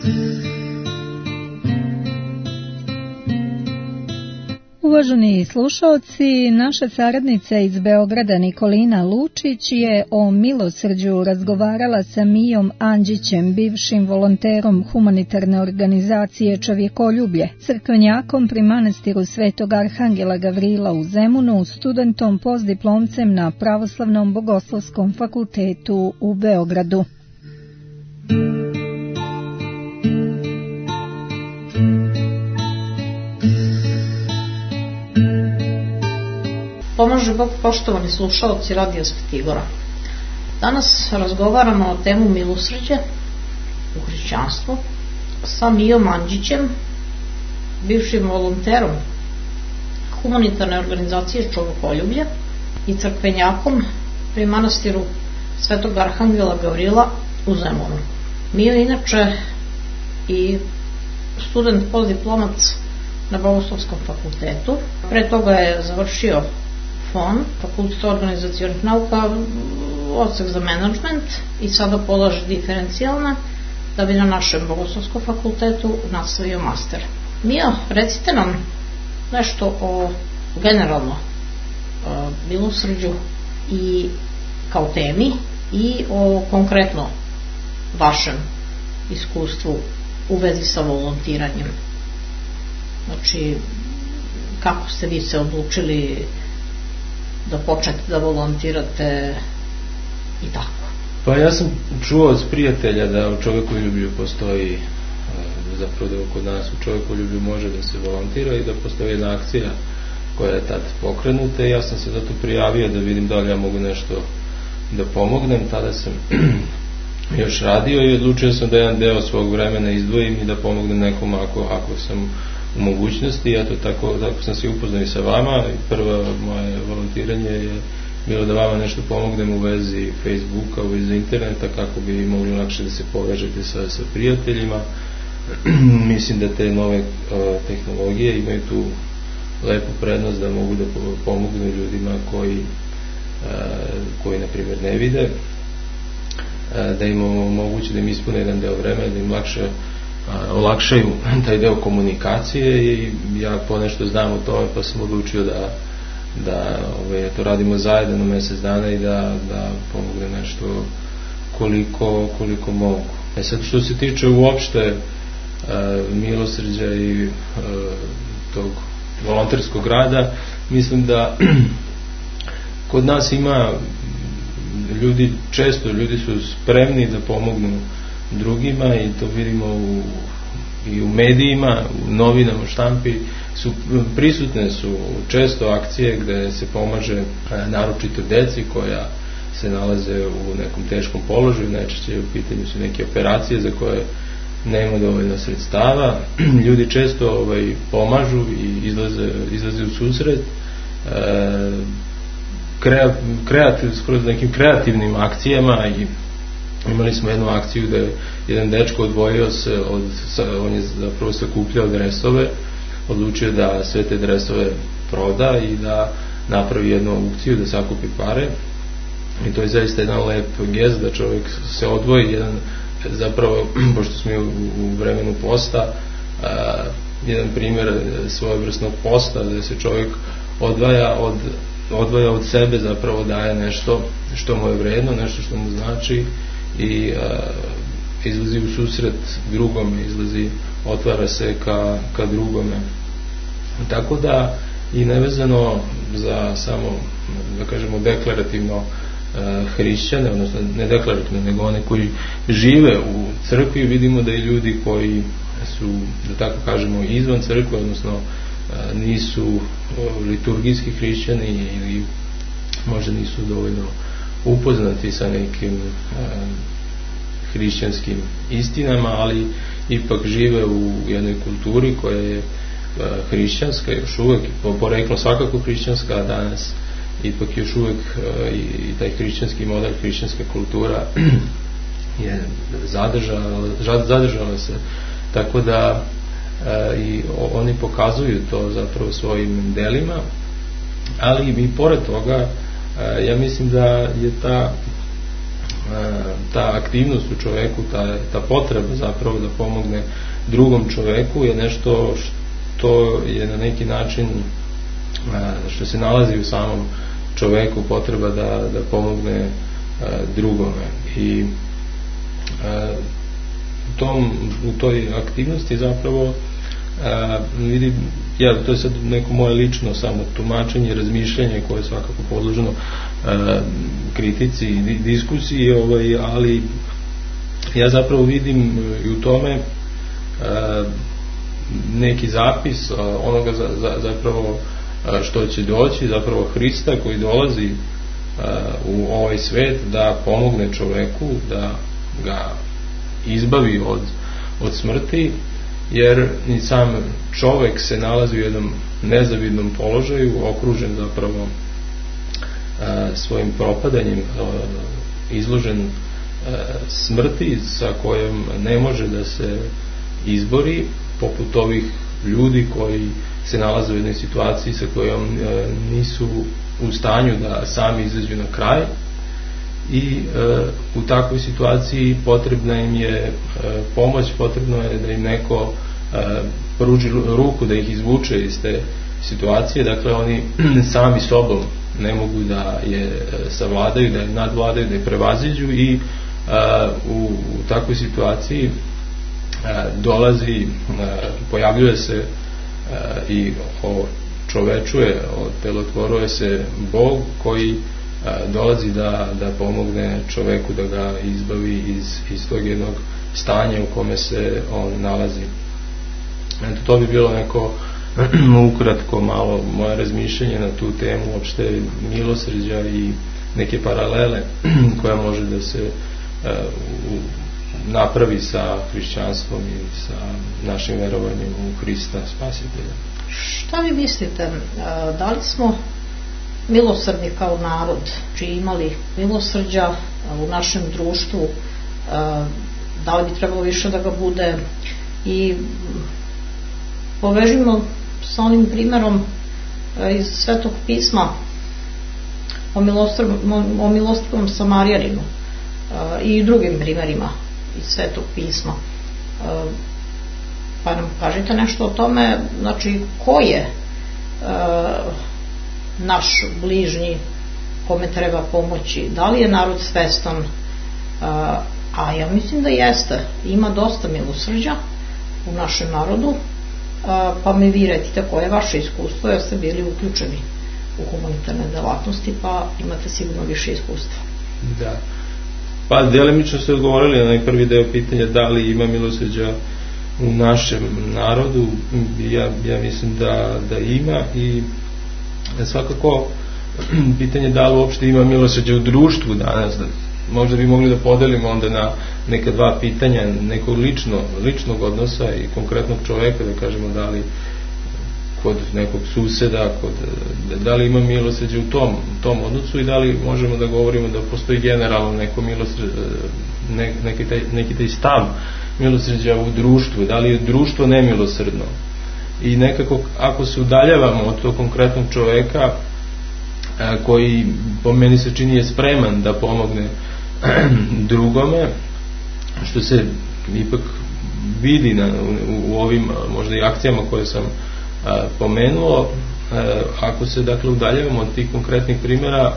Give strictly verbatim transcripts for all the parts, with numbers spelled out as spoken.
Uvaženi slušaoci, naša saradnica iz Beograda Nikolina Lučić je o milosrđu razgovarala sa Mijom Andžićem, bivšim volonterom humanitarne organizacije Čovjekoljublje, crkvenjakom pri manastiru Svetog Arhangela Gavrila u Zemunu, studentom postdiplomcem na Pravoslavnom bogoslovskom fakultetu u Beogradu. Pomaže Bog, poštovani slušalci Radija Svetigora. Danas razgovaramo o temu milosrđe u hrišćanstvu sa Mijom Andžićem, bivšim volonterom humanitarne organizacije Čovjekoljublje i crkvenjakom pri manastiru Svetog Arhangela Gavrila u Zemunu. Mijo je inače i student postdiplomac na Bogoslovskom fakultetu. Pre toga je završio F O N, Fakultet organizacionih nauka, odsek za menadžment, i sada polaže diferencijalne da bi na našem Bogoslovskom fakultetu nastavio master. Mijo, recite nam nešto o generalno milosrđu i kao temi i o konkretno vašem iskustvu u vezi sa volontiranjem. Znači, kako ste vi se odlučili da počnete da volontirate i tako? Pa ja sam čuo od prijatelja da u Čovjekoljublju postoji, zapravo da kod nas u Čovjekoljublju može da se volontira i da postoji jedna akcija koja je tad pokrenuta i ja sam se zato prijavio da vidim da li ja mogu nešto da pomognem. Tada sam još radio i odlučio sam da jedan deo svog vremena izdvojim i da pomognem nekom ako, ako sam u mogućnosti. I eto, tako, tako sam se upoznao i sa vama i prvo moje volontiranje je bilo da vama nešto pomognem u vezi Facebooka, u vezi interneta, kako bi mogli lakše da se povežete sa, sa prijateljima. Mislim da te nove uh, tehnologije imaju tu lepu prednost da mogu da pomognu ljudima koji uh, koji na primjer ne vide, uh, da im omoguće da im ispune jedan deo vremena, da im lakše uh, olakšaju taj deo komunikacije. I ja ponešto znam o tome, pa sam odlučio da da ove, to radimo zajedno na mjesec dana i da, da pomogne nešto koliko, koliko mogu. E sad, što se tiče uopšte e, milosrđa i e, tog volonterskog rada, mislim da kod nas ima ljudi, često ljudi su spremni da pomognu drugima i to vidimo u i u medijima, u novinama, u štampi su prisutne su često akcije gde se pomaže naročito deci koja se nalaze u nekom teškom položaju. Najčešće u pitanju su neke operacije za koje nema dovoljno sredstava. Ljudi često ovaj, pomažu i izlaze, izlaze u susret e, kreativ, skroz nekim kreativnim akcijama. I imali smo jednu akciju da je jedan dečko odvojio se od, on je zapravo sakupljao dresove, odlučio da sve te dresove proda i da napravi jednu aukciju, da sakupi pare. I to je zaista jedan lep gest da čovjek se odvoji, jedan, zapravo, pošto smo u, u vremenu posta, a, jedan primjer svojevrsnog posta, da se čovjek odvaja od, odvaja od sebe, zapravo daje nešto što mu je vredno, nešto što mu znači i a, izlazi u susret drugome, izlazi, otvara se ka, ka drugome. Tako da i nevezano za samo, da kažemo, deklarativno a, hrišćane, odnosno ne deklarativno, nego one koji žive u crkvi, vidimo da i ljudi koji su, da tako kažemo, izvan crkve, odnosno a, nisu a, liturgijski hrišćani ili možda nisu dovoljno upoznati sa nekim a, hrišćanskim istinama, ali ipak žive u jednoj kulturi koja je a, hrišćanska, još uvek po poreklu svakako hrišćanska, a danas ipak još uvek a, i, i taj hrišćanski model, hrišćanska kultura je zadržala, zadržala se, tako da a, i oni pokazuju to zapravo svojim delima, ali i pored toga a, ja mislim da je ta ta aktivnost u čoveku, ta, ta potreba zapravo da pomogne drugom čoveku je nešto što je na neki način, što se nalazi u samom čoveku, potreba da, da pomogne drugome. I u, tom, u toj aktivnosti zapravo vidim, ja, to je sad neko moje lično samo tumačenje, razmišljanje koje je svakako podloženo kritici i diskusiji, ovaj, ali ja zapravo vidim i u tome neki zapis onoga za, za, zapravo što će doći, zapravo Hrista koji dolazi u ovaj svet da pomogne čoveku, da ga izbavi od, od smrti, jer i sam čovek se nalazi u jednom nezavidnom položaju, okružen zapravo svojim propadanjem, izložen smrti sa kojom ne može da se izbori, poput ovih ljudi koji se nalaze u jednoj situaciji sa kojom nisu u stanju da sami izađu na kraj, i e, u takvoj situaciji potrebna im je e, pomoć, potrebno je da im neko e, pruži ruku, da ih izvuče iz te situacije. Dakle, oni sami sobom ne mogu da je savladaju, da je nadvladaju, da je prevaziđu, i e, u, u takvoj situaciji e, dolazi, e, pojavljuje se e, i čovečuje, telotvoruje se Bog koji dolazi da, da pomogne čoveku, da ga izbavi iz, iz tog jednog stanja u kome se on nalazi. Eto, to bi bilo neko ukratko malo moje razmišljanje na tu temu uopšte milosrđa i neke paralele koja može da se uh, napravi sa hrišćanstvom i sa našim verovanjem u Hrista Spasitelja. Šta vi mislite, da li smo milosrdni kao narod, čiji imali milosrđa u našem društvu, da li bi trebalo više da ga bude, i povežimo sa onim primerom iz Svetog pisma o milosrdnom, o milosrdnom Samarijaninu i drugim primerima iz Svetog pisma. Pa nam kažete nešto o tome, znači ko je naš bližnji kome treba pomoći, da li je narod svestan, a, a ja mislim da jeste, ima dosta milosrđa u našem narodu, a, pa mi vi recite koje je vaše iskustvo, jer ste bili uključeni u humanitarne delatnosti, pa imate sigurno više iskustva. Da, pa delimično ste odgovorili na najprvi deo pitanja, da li ima milosrđa u našem narodu. Ja, ja mislim da, da ima, i svakako pitanje da li uopšte ima milosrđa u društvu danas. Možda bi mogli da podelimo onda na neka dva pitanja, nekog lično, ličnog odnosa i konkretnog čoveka, da kažemo da li kod nekog suseda, kod, da li ima milosrđa u tom, tom odnosu, i da li možemo da govorimo da postoji generalno neko milosrđa, ne, neki, taj, neki taj stav milosrđa u društvu, da li je društvo nemilosrdno. I nekako, ako se udaljavamo od tog konkretnog čoveka koji po meni se čini je spreman da pomogne drugome, što se ipak vidi na, u, u ovim možda i akcijama koje sam a, pomenuo, a, ako se dakle udaljavamo od tih konkretnih primjera,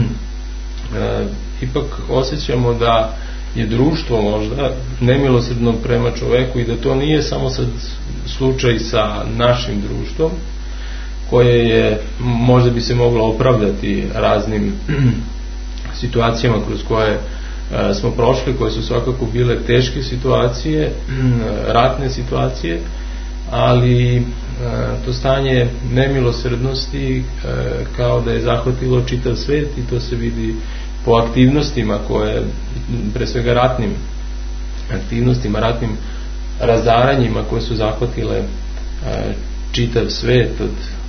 a, ipak osjećamo da je društvo možda nemilosrdno prema čoveku, i da to nije samo sad slučaj sa našim društvom, koje je, možda bi se moglo opravdati raznim situacijama kroz koje a, smo prošli, koje su svakako bile teške situacije, ratne situacije, ali a, to stanje nemilosrdnosti a, kao da je zahvatilo čitav svet, i to se vidi po aktivnostima koje, pre svega ratnim aktivnostima, ratnim razaranjima koje su zahvatile a, čitav svet, od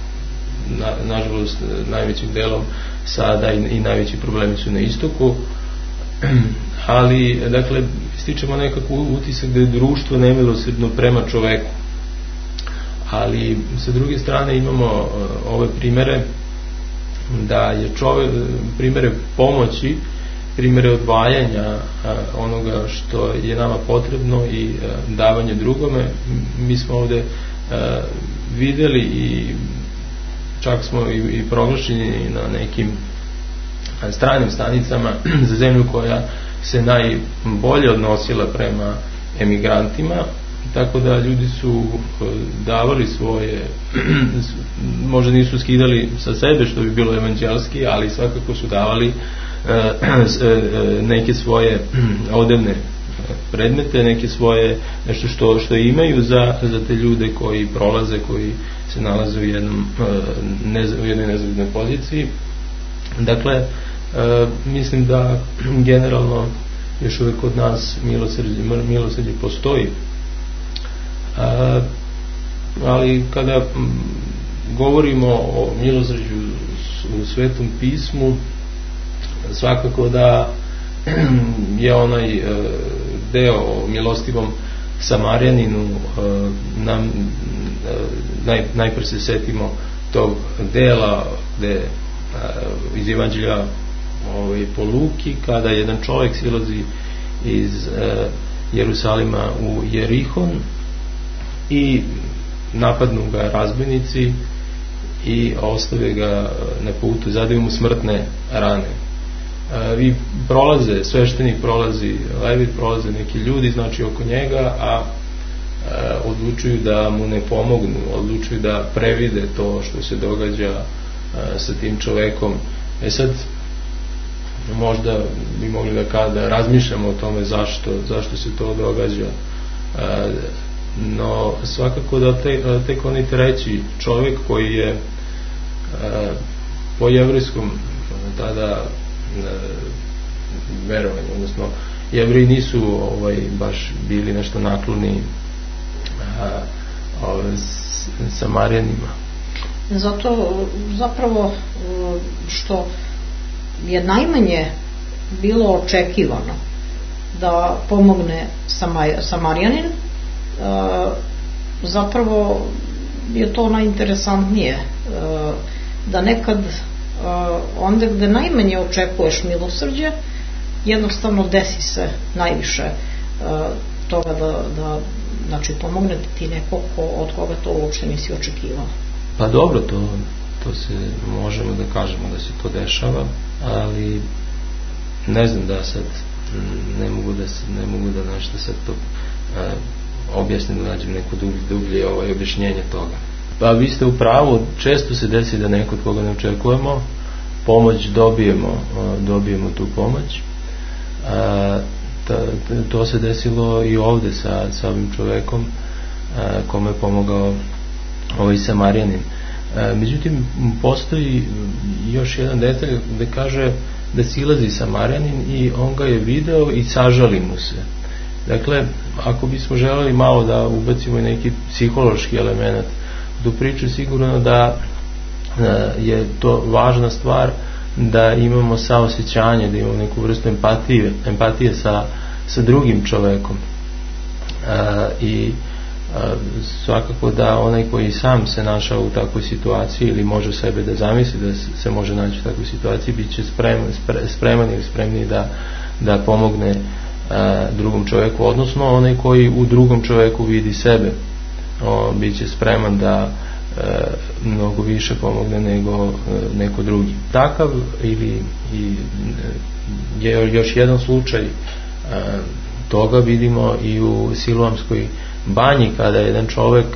na, nažalost najvećim delom sada i, i najveći problemi su na istoku, ali dakle stičemo nekako utisak da je društvo nemilosrdno prema čoveku, ali sa druge strane imamo uh, ove primere da je čovek, primere pomoći primere odvajanja onoga što je nama potrebno i davanje drugome. Mi smo ovde videli i čak smo i, i proglašeni na nekim stranim stanicama za zemlju koja se najbolje odnosila prema emigrantima, tako da ljudi su davali svoje, možda nisu skidali sa sebe što bi bilo evanđelski, ali svakako su davali neke svoje odevne predmete, neke svoje nešto što, što imaju za, za te ljude koji prolaze, koji se nalaze u, jednom, nez, u jednoj nezavidnoj poziciji. Dakle, mislim da generalno još uvijek kod nas milosrđe, milosrđe postoji, ali kada govorimo o milosrđu u Svetom pismu, svakako da je onaj deo o milostivom Samarjaninu, nam naj, najprije se setimo tog dela gde iz Evanđelja ovaj, po Luki, kada jedan čovjek silazi iz Jerusalima u Jerihon i napadnu ga razbojnici i ostave ga na putu, zadaju mu smrtne rane. I prolaze, sveštenik prolazi, levit prolaze neki ljudi, znači oko njega, a odlučuju da mu ne pomognu, odlučuju da previde to što se događa sa tim čovekom. E sad, možda bi mogli da kada razmišljamo o tome zašto, zašto se to događa, no svakako da te, tek onaj treći čovjek koji je po jevrijskom tada verovanju, odnosno Jevreji nisu ovaj, baš bili nešto nakloni a, a, s, Samarjanima. Zato zapravo što je najmanje bilo očekivano da pomogne Samarjanin, zapravo je to najinteresantnije, da nekad onda gde najmanje očekuješ milosrđe, jednostavno desi se najviše toga da, da znači pomogne ti neko ko, od koga to uopšte nisi očekivao. Pa dobro, to, to se možemo da kažemo da se to dešava, ali ne znam da sad ne mogu da, ne mogu da nešto sad to a, objasnim, da nađem neko dublje, dublje ovaj, objašnjenje toga. Pa vi ste u pravu, često se desi da neko od koga ne očekujemo pomoć dobijemo, dobijemo tu pomoć. A, ta, to se desilo i ovde sa, sa ovim čovekom a, kome je pomogao ovaj Samarjanin. A, međutim, postoji još jedan detalj gde kaže da silazi Samarjanin i on ga je video i sažali mu se. Dakle, ako bismo želeli malo da ubacimo neki psihološki element u priču, sigurno da je to važna stvar da imamo saosećanje, da imamo neku vrstu empatije, empatije sa, sa drugim čovekom. A, i a, svakako da onaj koji sam se našao u takvoj situaciji ili može sebe da zamisli da se može naći u takvoj situaciji, bit će spreman, spre, spreman ili spremni da, da pomogne a, drugom čoveku, odnosno onaj koji u drugom čoveku vidi sebe, o, bit će spreman da E, mnogo više pomogne nego e, neko drugi. Takav ili i, je još jedan slučaj e, toga vidimo i u Siloamskoj banji, kada jedan čovek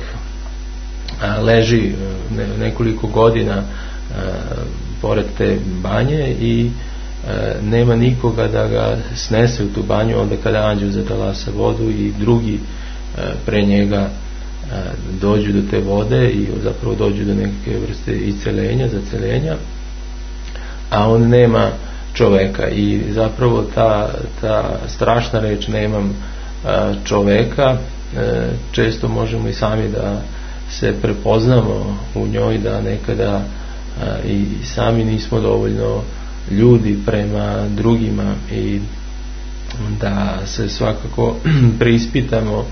e, leži ne, nekoliko godina e, pored te banje i e, nema nikoga da ga snese u tu banju, onda kada anđeo zatalasa vodu i drugi e, pre njega dođu do te vode i zapravo dođu do neke vrste isceljenja, zaceljenja, a on nema čoveka i zapravo ta, ta strašna reč nemam čoveka, često možemo i sami da se prepoznamo u njoj, da nekada i sami nismo dovoljno ljudi prema drugima i da se svakako preispitamo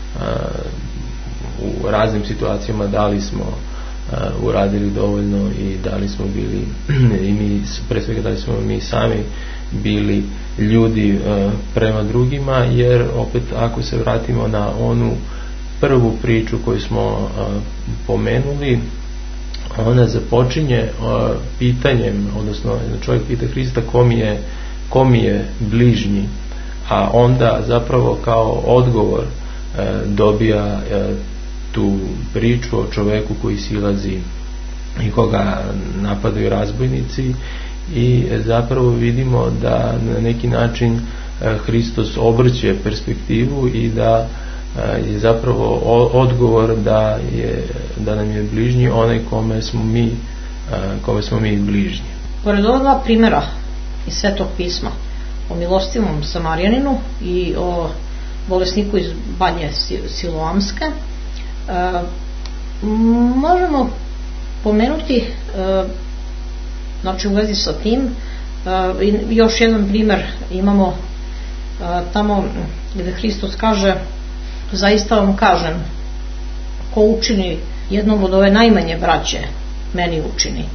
u raznim situacijama da li smo uh, uradili dovoljno i da li smo bili i mi, pre svega da li smo mi sami bili ljudi prema drugima, jer opet ako se vratimo na onu prvu priču koju smo pomenuli, ona započinje pitanjem, odnosno čovjek pita Hrista ko mi je, ko mi je bližnji, a onda zapravo kao odgovor dobija tu priču o čovjeku koji silazi i koga napadaju razbojnici, i zapravo vidimo da na neki način Hristos obrće perspektivu i da je zapravo odgovor da, je, da nam je bližnji onaj kome smo mi, kome smo mi bližnji. Pored ova dva primjera iz Svetog pisma o milostivom Samarijaninu i o bolesniku iz Banje Siloamske, možemo pomenuti, znači u vezi sa tim, još jedan primjer imamo tamo gdje Hristos kaže: zaista vam kažem, ko učini jednom od ove najmanje braće, meni učini.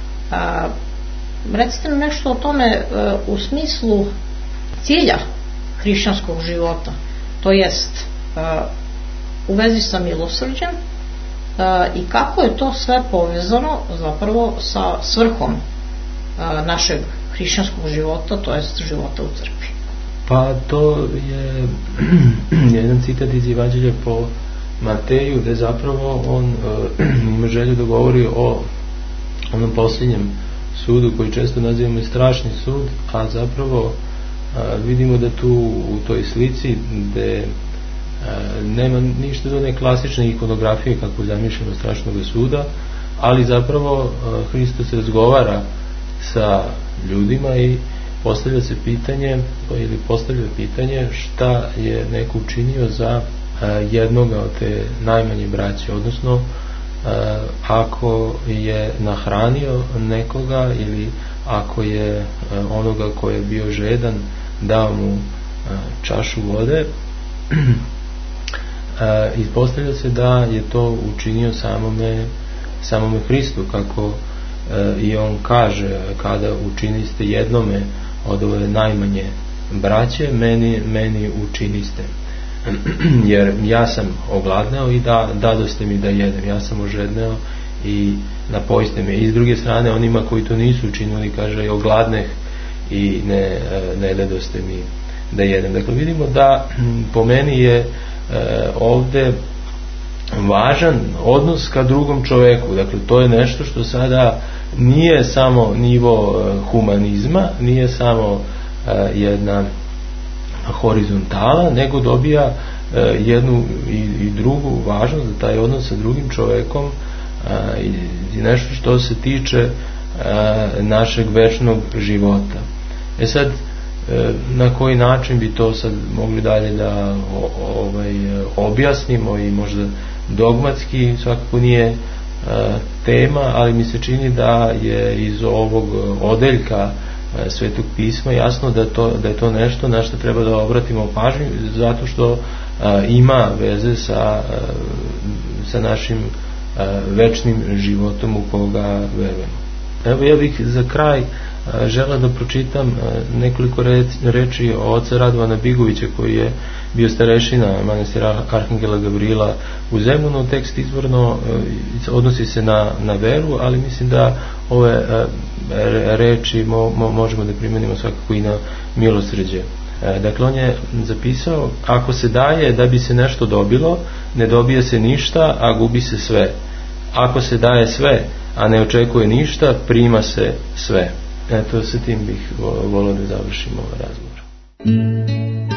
Recite nam nešto o tome u smislu cilja hrišćanskog života, to jest u vezi sa milosrđem, i kako je to sve povezano zapravo sa svrhom našeg hrišćanskog života, to jest života u crkvi. Pa to je jedan citat iz Evanđelja po Mateju, gdje zapravo on uh, ima želju da govori o onom posljednjem sudu koji često nazivamo i strašni sud, a zapravo uh, vidimo da tu u toj slici gdje uh, nema ništa do one klasične ikonografije kako zamišljamo strašnog suda, ali zapravo uh, Hristos razgovara sa ljudima i postavlja se pitanje ili postavlja pitanje šta je neko učinio za jednoga od te najmanje braće, odnosno ako je nahranio nekoga ili ako je onoga koji je bio žedan dao mu čašu vode. Ispostavlja se da je to učinio samome, samome Hristu, kako i on kaže: kada učiniste jednome od ove najmanje braće, meni, meni učiniste. Jer ja sam ogladneo i da, dadoste mi da jedem, ja sam ožedneo i napojiste me. I s druge strane onima koji to nisu učinili kaže: i ogladneh i ne, ne dadoste mi da jedem. Dakle, vidimo da po meni je e, ovdje važan odnos ka drugom čovjeku. Dakle, to je nešto što sada nije samo nivo humanizma, nije samo uh, jedna horizontala, nego dobija uh, jednu i, i drugu važnost, da taj odnos sa drugim čovjekom uh, i, i nešto što se tiče uh, našeg večnog života. E sad, uh, na koji način bi to sad mogli dalje da o, ovaj, objasnimo i možda dogmatski, svakako nije tema, ali mi se čini da je iz ovog odeljka Svetog pisma jasno da, to, da je to nešto na što treba da obratimo pažnju, zato što a, ima veze sa, sa našim a, večnim životom u koga verujemo. Evo, ja bih za kraj želeo da pročitam nekoliko reči o oca Radovana Bigovića, koji je bio starešina manastira Arhangela Gavrila u Zemunu. Tekst izvorno odnosi se na, na veru, ali mislim da ove reči mo, mo, možemo da primenimo svakako i na milosrđe. Dakle, on je zapisao: ako se daje da bi se nešto dobilo, ne dobije se ništa, a gubi se sve. Ako se daje sve, a ne očekuje ništa, prima se sve. Eto, sa tim bih volio da završimo ovaj razgovor.